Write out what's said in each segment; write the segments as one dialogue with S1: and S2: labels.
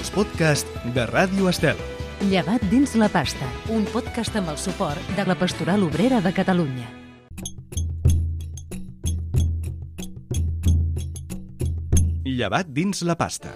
S1: els podcasts de Ràdio Estel.
S2: Llevat dins la pasta, un podcast amb el suport de la Pastoral Obrera de Catalunya.
S1: Llevat dins la pasta.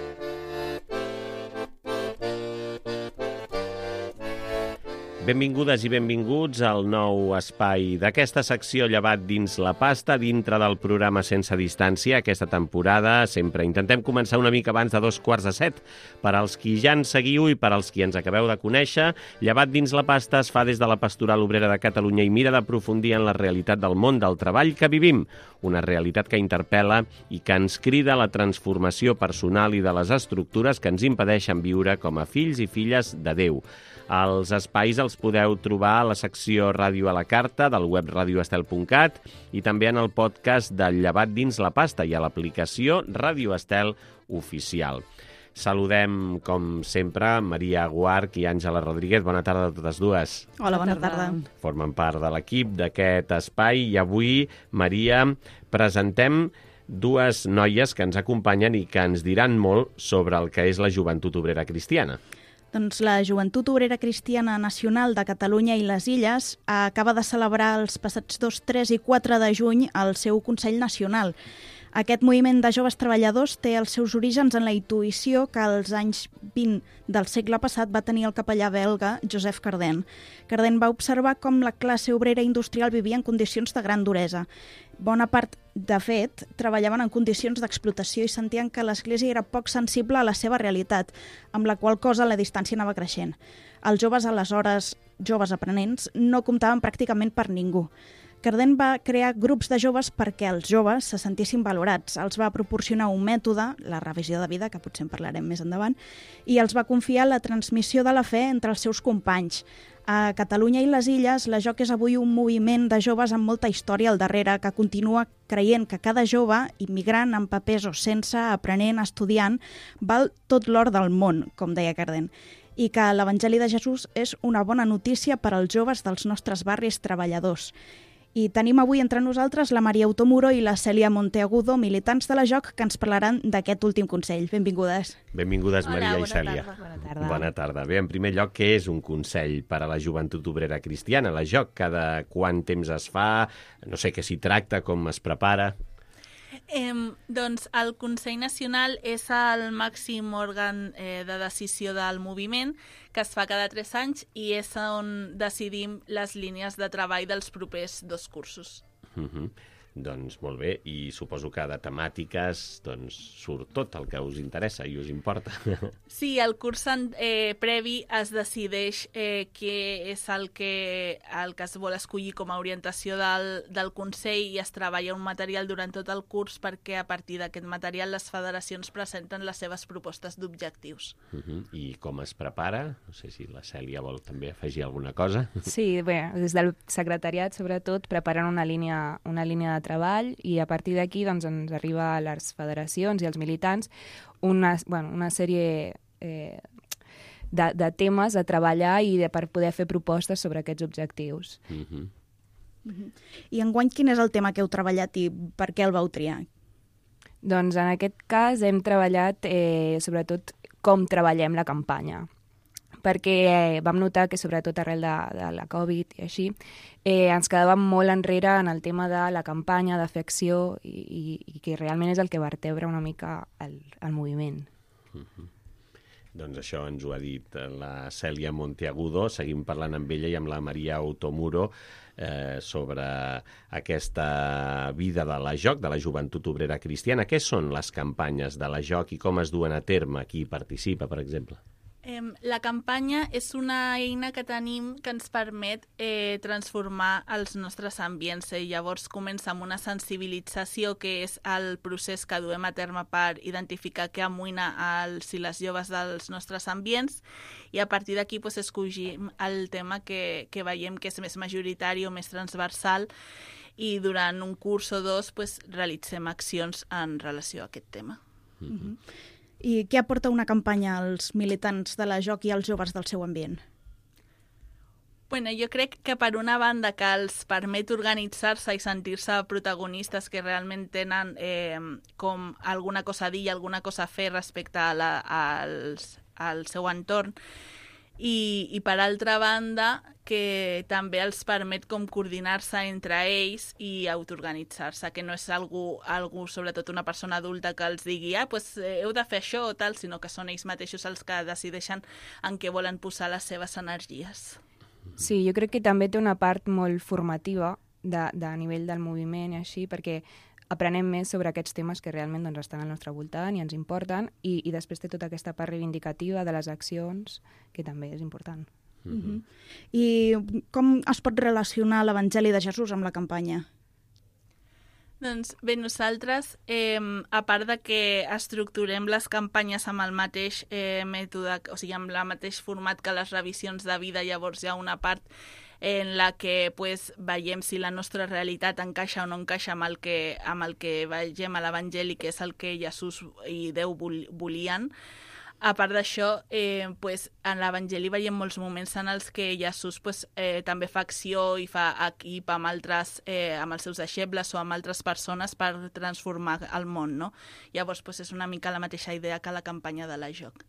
S3: Benvingudes i benvinguts al nou espai d'aquesta secció Llevat dins la pasta, dintre del programa Sense Distància. Aquesta temporada sempre intentem començar una mica abans de 6:45. Per als qui ja ens seguiu i per als qui ens acabeu de conèixer, Llevat dins la pasta es fa des de la Pastoral Obrera de Catalunya i mira d'aprofundir en la realitat del món del treball que vivim, una realitat que interpel·la i que ens crida a la transformació personal i de les estructures que ens impedeixen viure com a fills i filles de Déu. Els espais els podeu trobar a la secció Ràdio a la Carta del web radioestel.cat i també en el podcast del Llevat dins la pasta i a l'aplicació Ràdio Estel Oficial. Saludem, com sempre, Maria Guarch i Àngela Rodríguez. Bona tarda a totes dues.
S4: Hola, bona tarda.
S3: Formen part de l'equip d'aquest espai i avui, Maria, presentem dues noies que ens acompanyen i que ens diran molt sobre el que és la Joventut Obrera Cristiana.
S4: Doncs la Joventut Obrera Cristiana Nacional de Catalunya i les Illes acaba de celebrar els passats 2, 3 i 4 de juny el seu Consell Nacional. Aquest moviment de joves treballadors té els seus orígens en la intuïció que als anys 20 del segle passat va tenir el capellà belga Joseph Cardin. Cardin va observar com la classe obrera industrial vivia en condicions de gran duresa. Bona part, de fet, treballaven en condicions d'explotació i sentien que l'Església era poc sensible a la seva realitat, amb la qual cosa la distància anava creixent. Els joves, aleshores joves aprenents, no comptaven pràcticament per ningú. Cardin va crear grups de joves perquè els joves se sentissin valorats. Els va proporcionar un mètode, la revisió de vida, que potser en parlarem més endavant, i els va confiar la transmissió de la fe entre els seus companys. A Catalunya i les Illes, la JOC és avui un moviment de joves amb molta història al darrere, que continua creient que cada jove, immigrant amb papers o sense, aprenent, estudiant, val tot l'or del món, com deia Cardin, i que l'Evangeli de Jesús és una bona notícia per als joves dels nostres barris treballadors. I tenim avui entre nosaltres la Maria Automuro i la Cèlia Monteagudo, militants de la JOC, que ens parlaran d'aquest últim consell. Benvingudes.
S3: Benvingudes, Maria i Cèlia.
S5: Bona tarda.
S3: Bona tarda. Bé, en primer lloc, què és un consell per a la Joventut Obrera Cristiana? La JOC, cada quant temps es fa? No sé què s'hi tracta, com es prepara?
S5: Doncs el Consell Nacional és el màxim òrgan de decisió del moviment, que es fa cada 3 anys i és on decidim les línies de treball dels propers 2 cursos.
S3: Doncs molt bé, i suposo que de temàtiques surt tot el que us interessa i us importa.
S5: Sí, el curs previ es decideix què és el que es vol escollir com a orientació del Consell i es treballa un material durant tot el curs perquè a partir d'aquest material les federacions presenten les seves propostes d'objectius.
S3: I com es prepara? No sé si la Cèlia vol també afegir alguna cosa.
S6: Sí, bé, des del secretariat sobretot preparen una línia de treball i a partir d'aquí doncs, ens arriba a les federacions i als militants una sèrie de temes a treballar i per poder fer propostes sobre aquests objectius.
S4: I enguany quin és el tema que heu treballat i per què el vau triar?
S6: Doncs en aquest cas hem treballat sobretot com treballem la campanya, perquè vam notar que sobretot arrel de la Covid i així ens quedàvem molt enrere en el tema de la campanya, de fer acció i que realment és el que vertebra una mica el moviment.
S3: Doncs això ens ho ha dit la Cèlia Monteagudo. Seguim parlant amb ella i amb la Maria Automuro sobre aquesta vida de la JOC, de la Joventut Obrera Cristiana. Què són les campanyes de la JOC i com es duen a terme? Qui participa, per exemple?
S5: La campanya és una eina que tenim que ens permet transformar els nostres ambients. Llavors comença amb una sensibilització, que és el procés que duem a terme per identificar què amoïna els i les joves dels nostres ambients, i a partir d'aquí escollim el tema que veiem que és més majoritari o més transversal, i durant un curs o 2 realitzem accions en relació a aquest tema.
S4: I què aporta una campanya als militants de la JOC i als joves del seu ambient?
S5: Bueno, jo crec que per una banda que els permet organitzar-se i sentir-se protagonistes que realment tenen com alguna cosa a dir i alguna cosa a fer respecte al seu entorn, i per altra banda que també els permet com coordinar-se entre ells i autoorganitzar-se, que no és algú, sobretot una persona adulta, que els digui pues, heu de fer això o tal, sinó que són ells mateixos els que decideixen en què volen posar les seves energies.
S6: Sí, jo crec que també té una part molt formativa de nivell del moviment i així, perquè aprenem més sobre aquests temes que realment doncs, estan al nostre voltant i ens importen, i després té tota aquesta part reivindicativa de les accions, que també és important.
S4: I com es pot relacionar l'Evangeli de Jesús amb la campanya?
S5: Doncs bé, nosaltres, a part de que estructurem les campanyes amb el mateix mètode, o sigui, amb el mateix format que les revisions de vida, llavors hi ha una part en la que pues, veiem si la nostra realitat encaixa o no encaixa amb el que vegem a l'Evangeli, que és el que Jesús i Déu volien. A part d'això, pues, en l'Evangeli veiem molts moments en els que Jesús pues, també fa acció i fa equip amb els seus deixebles o amb altres persones per transformar el món, no? Llavors pues, és una mica la mateixa idea que la campanya de la JOC.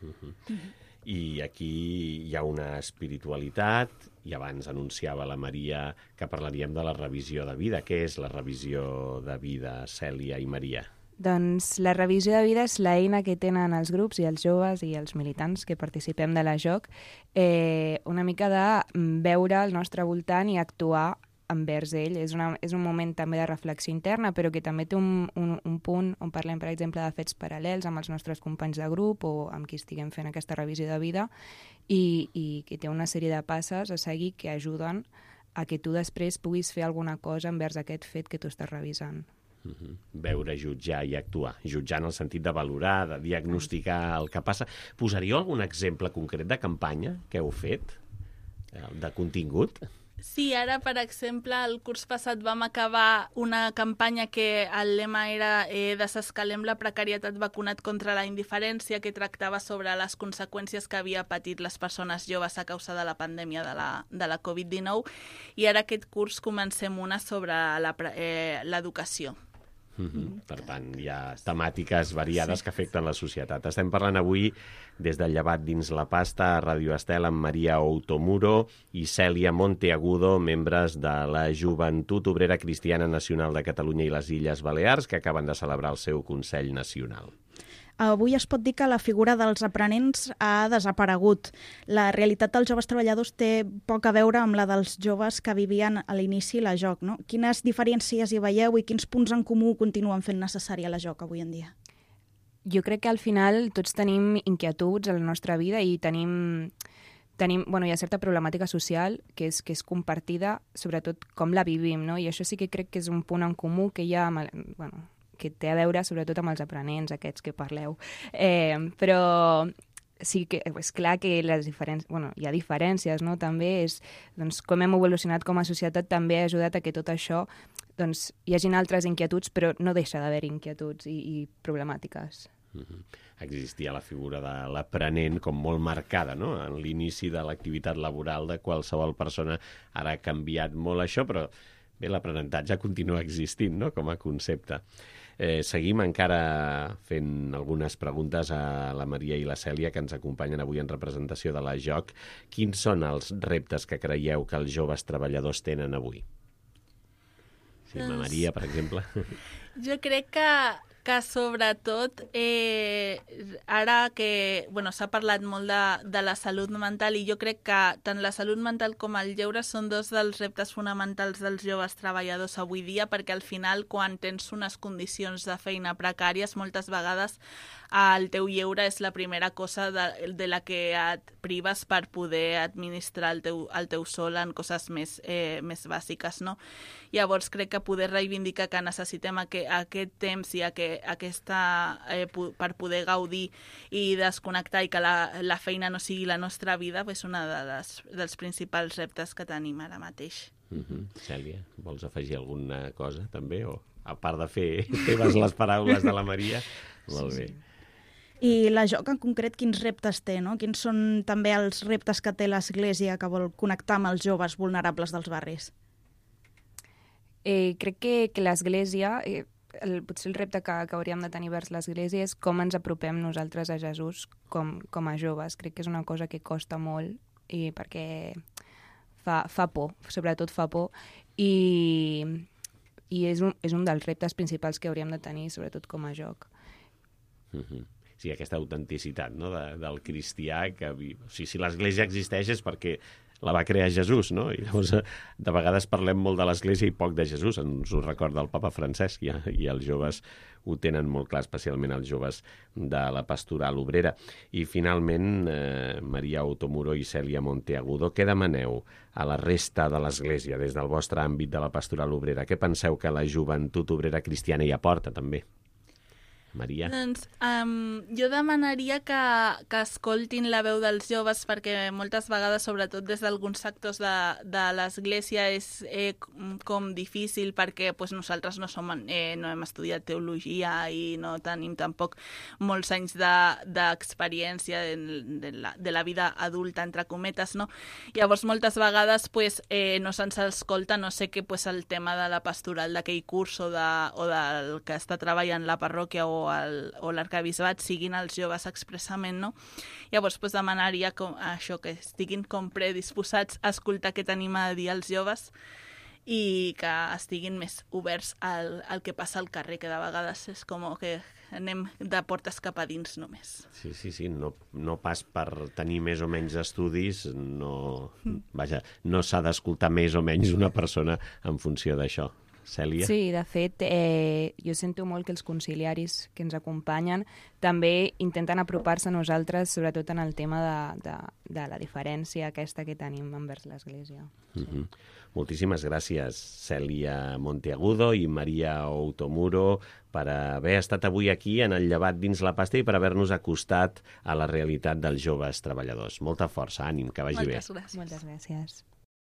S3: I aquí hi ha una espiritualitat, i abans anunciava la Maria que parlaríem de la revisió de vida. Què és la revisió de vida, Cèlia i Maria?
S6: Doncs la revisió de vida és l'eina que tenen els grups i els joves i els militants que participem de la JOC, una mica de veure al nostre voltant i actuar envers ell. És un moment també de reflexió interna, però que també té un punt on parlem, per exemple, de fets paral·lels amb els nostres companys de grup o amb qui estiguem fent aquesta revisió de vida, i que té una sèrie de passes a seguir que ajuden a que tu després puguis fer alguna cosa envers aquest fet que tu estàs revisant.
S3: Veure, jutjar i actuar. Jutjar en el sentit de valorar, de diagnosticar el que passa. Posaríeu algun exemple concret de campanya que heu fet, de contingut?
S5: Sí, ara, per exemple, el curs passat vam acabar una campanya que el lema era Desescalem la precarietat vacunat contra la indiferència, que tractava sobre les conseqüències que havia patit les persones joves a causa de la pandèmia de la Covid-19, i ara aquest curs comencem una sobre l'educació.
S3: Per tant, hi ha temàtiques variades que afecten la societat. Estem parlant avui des del Llevat dins la pasta a Ràdio Estel amb Maria Outomuro i Cèlia Monteagudo, membres de la Joventut Obrera Cristiana Nacional de Catalunya i les Illes Balears, que acaben de celebrar el seu Consell Nacional.
S4: Avui es pot dir que la figura dels aprenents ha desaparegut. La realitat dels joves treballadors té poc a veure amb la dels joves que vivien a l'inici la JOC, no? Quines diferències hi veieu i quins punts en comú continuen fent necessària la JOC avui en dia?
S6: Jo crec que al final tots tenim inquietuds a la nostra vida i tenim hi ha certa problemàtica social que és compartida, sobretot com la vivim, no? I això sí que crec que és un punt en comú que hi ha que té a veure sobretot amb els aprenents aquests que parleu. Però sí que és clar que hi ha diferències, no? També és com hem evolucionat com a societat també ha ajudat a que tot això hi hagin altres inquietuds, però no deixa d'haver inquietuds i problemàtiques.
S3: Existia la figura de l'aprenent com molt marcada, no? En l'inici de l'activitat laboral de qualsevol persona. Ara ha canviat molt això, però bé, l'aprenentatge continua existint, no?, com a concepte. Seguim encara fent algunes preguntes a la Maria i la Cèlia, que ens acompanyen avui en representació de la JOC. Quins són els reptes que creieu que els joves treballadors tenen avui? Sí, la Maria, per exemple.
S5: Jo crec que sobretot ara que s'ha parlat molt de la salut mental, i jo crec que tant la salut mental com el lleure són dos dels reptes fonamentals dels joves treballadors avui dia, perquè al final quan tens unes condicions de feina precàries moltes vegades el teu lleure és la primera cosa de la que et prives per poder administrar el teu sol en coses més bàsiques, no? Llavors crec que poder reivindicar que necessitem aquest temps i per poder gaudir i desconnectar i que la feina no sigui la nostra vida és un dels principals reptes que tenim ara mateix.
S3: Cèlia, vols afegir alguna cosa també? O a part de fer teves les paraules de la Maria? Molt bé.
S4: I la JOC en concret quins reptes té, no? Quins són també els reptes que té l'Església que vol connectar amb els joves vulnerables dels barris?
S6: Crec que l'Església, potser el repte que hauríem de tenir vers l'Església és com ens apropem nosaltres a Jesús com a joves. Crec que és una cosa que costa molt perquè fa por, sobretot fa por, i és un dels reptes principals que hauríem de tenir, sobretot com a JOC.
S3: Sí, aquesta autenticitat, no?, del cristià, que si l'Església existeix és perquè la va crear Jesús, no? I llavors, de vegades parlem molt de l'Església i poc de Jesús, ens ho recorda el papa Francesc, i els joves ho tenen molt clar, especialment els joves de la pastoral obrera. I finalment, Maria Automuro i Cèlia Monteagudo, què demaneu a la resta de l'Església des del vostre àmbit de la pastoral obrera? Què penseu que la joventut obrera cristiana hi aporta, també? Maria?
S5: Doncs jo demanaria que escoltin la veu dels joves, perquè moltes vegades, sobretot des d'alguns sectors de l'Església, és com difícil perquè nosaltres no hem estudiat teologia i no tenim tampoc molts anys d'experiència de la vida adulta, entre cometes, no? Llavors, moltes vegades no se'ns escolta, no sé què, el tema de la pastoral d'aquell curs o del que està treballant la parròquia o l'arcabisbat siguin els joves expressament, no? Llavors, demanaria això, que estiguin com predisposats a escoltar què tenim a dir els joves i que estiguin més oberts al que passa al carrer, que de vegades és com que anem de portes cap a dins només.
S3: Sí, no pas per tenir més o menys estudis, no s'ha d'escoltar més o menys una persona en funció d'això. Cèlia?
S6: Sí, de fet, jo sento molt que els conciliaris que ens acompanyen també intenten apropar-se a nosaltres, sobretot en el tema de la diferència aquesta que tenim envers l'Església.
S3: Moltíssimes gràcies, Cèlia Monteagudo i Maria Automuro, per haver estat avui aquí en el Llevat dins la pasta i per haver-nos acostat a la realitat dels joves treballadors. Molta força, ànim, que vagi bé.
S6: Moltes gràcies.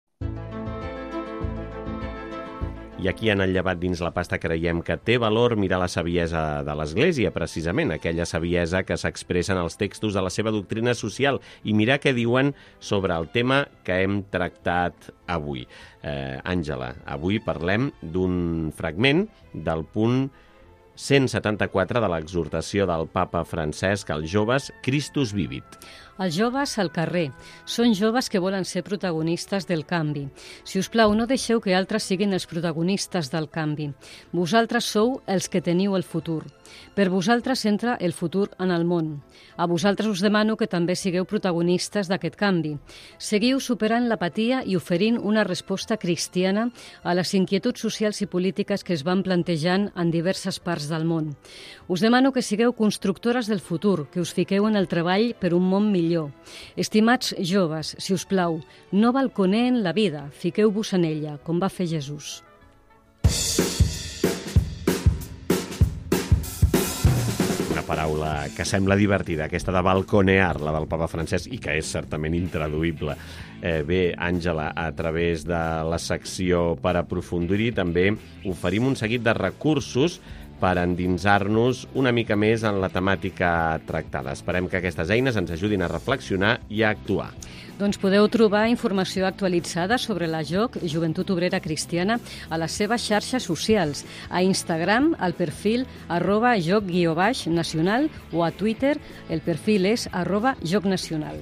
S3: I aquí en el Llevat dins la pasta creiem que té valor mirar la saviesa de l'Església, precisament, aquella saviesa que s'expressa en els textos de la seva doctrina social, i mirar què diuen sobre el tema que hem tractat avui. Àngela, avui parlem d'un fragment del punt 174 de l'exhortació del papa Francesc als joves, Christus Vivit.
S7: Els joves al carrer. Són joves que volen ser protagonistes del canvi. Si us plau, no deixeu que altres siguin els protagonistes del canvi. Vosaltres sou els que teniu el futur. Per vosaltres entra el futur en el món. A vosaltres us demano que també sigueu protagonistes d'aquest canvi. Seguiu superant l'apatia i oferint una resposta cristiana a les inquietuds socials i polítiques que es van plantejant en diverses parts del món. Us demano que sigueu constructores del futur, que us fiqueu en el treball per un món millor. Estimats joves, si us plau, no balconeen la vida, fiqueu-vos en ella, com va fer Jesús.
S3: Una paraula que sembla divertida, aquesta de balconear, la del papa Francesc, i que és certament intraduïble. Bé, Àngela, a través de la secció per aprofundir-hi també oferim un seguit de recursos per endinsar-nos una mica més en la temàtica tractada. Esperem que aquestes eines ens ajudin a reflexionar i a actuar.
S7: Doncs podeu trobar informació actualitzada sobre la JOC, Joventut Obrera Cristiana, a les seves xarxes socials, a Instagram, al perfil @joc_nacional, o a Twitter, el perfil és @jocnacional.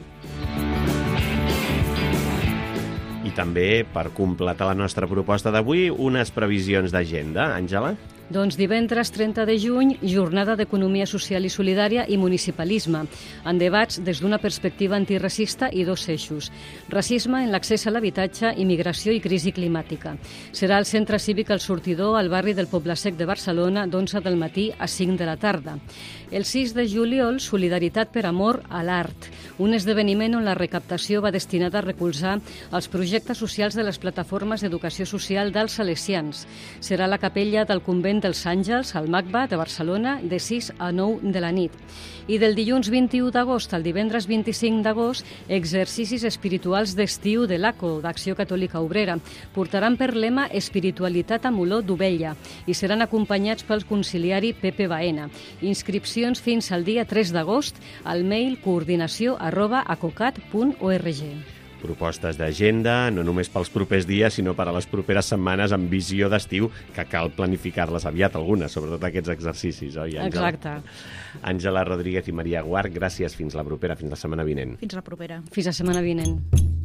S3: I també, per completar la nostra proposta d'avui, unes previsions d'agenda. Àngela?
S7: Doncs divendres 30 de juny, jornada d'Economia Social i Solidària i Municipalisme, en debats des d'una perspectiva antiracista i dos eixos. Racisme en l'accés a l'habitatge, immigració i crisi climàtica. Serà al Centre Cívic El Sortidor, al barri del Poble Sec de Barcelona, d'11 del matí a 5 de la tarda. El 6 de juliol, Solidaritat per Amor a l'Art, un esdeveniment on la recaptació va destinada a recolzar els projectes socials de les plataformes d'educació social dels salesians. Serà a la capella del convent convent dels Àngels, al MACBA de Barcelona, de 6 a 9 de la nit. I del dilluns 21 d'agost al divendres 25 d'agost, exercicis espirituals d'estiu de l'ACO, d'Acció Catòlica Obrera. Portaran per lema Espiritualitat amb olor d'ovella i seran acompanyats pel conciliari Pepe Baena. Inscripcions fins al dia 3 d'agost al mail coordinació@acocat.org.
S3: Propostes d'agenda, no només pels propers dies, sinó per a les properes setmanes amb visió d'estiu, que cal planificar-les aviat, algunes, sobretot aquests exercicis, oi, Àngela?
S7: Exacte.
S3: Àngela Rodríguez i Maria Guart, gràcies, fins la propera, fins la setmana vinent.
S4: Fins la propera.
S7: Fins la setmana vinent.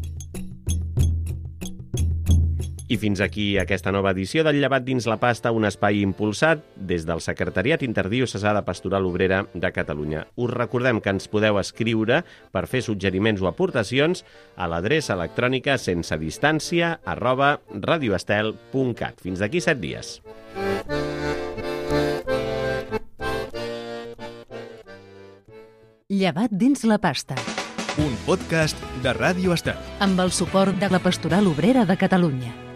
S3: I fins aquí aquesta nova edició del Llevat dins la pasta, un espai impulsat des del Secretariat Interdiocesà de Pastoral Obrera de Catalunya. Us recordem que ens podeu escriure per fer suggeriments o aportacions a l'adreça electrònica sensedistància@radioestel.cat. Fins d'aquí 7 dies.
S2: Llevat dins la pasta.
S1: Un podcast de Ràdio Estel.
S2: Amb el suport de la Pastoral Obrera de Catalunya.